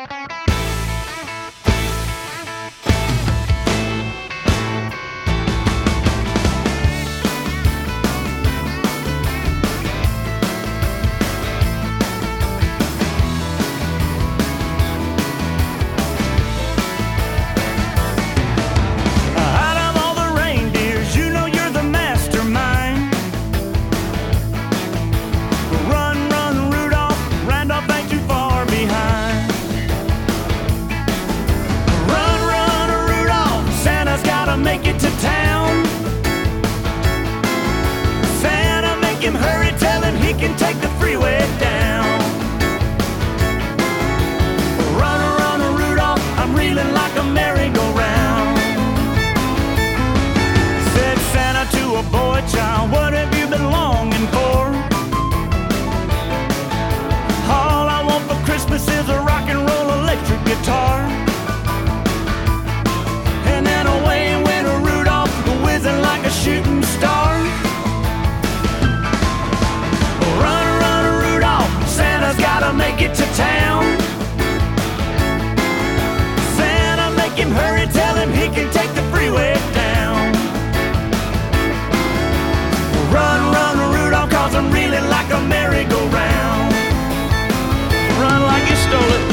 Make it to town. Santa, make him hurry, tell him he can take the freeway down. Run, Rudolph, I'm reeling like a merry-go-round. Said Santa to a boy child, what have you been longing for? All I want for Christmas is a rock and roll electric guitar. And then away went Rudolph, whizzing like a shooting star. Run, Rudolph, Santa's gotta make it to town. Santa, make him hurry, tell him he can take the freeway down. Run, Rudolph, cause I'm reeling like a merry-go-round. Run like you stole it.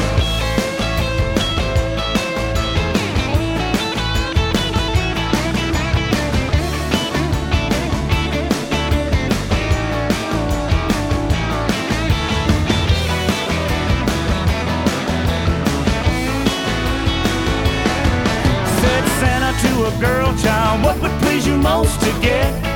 To a girl child, what would please you most to get?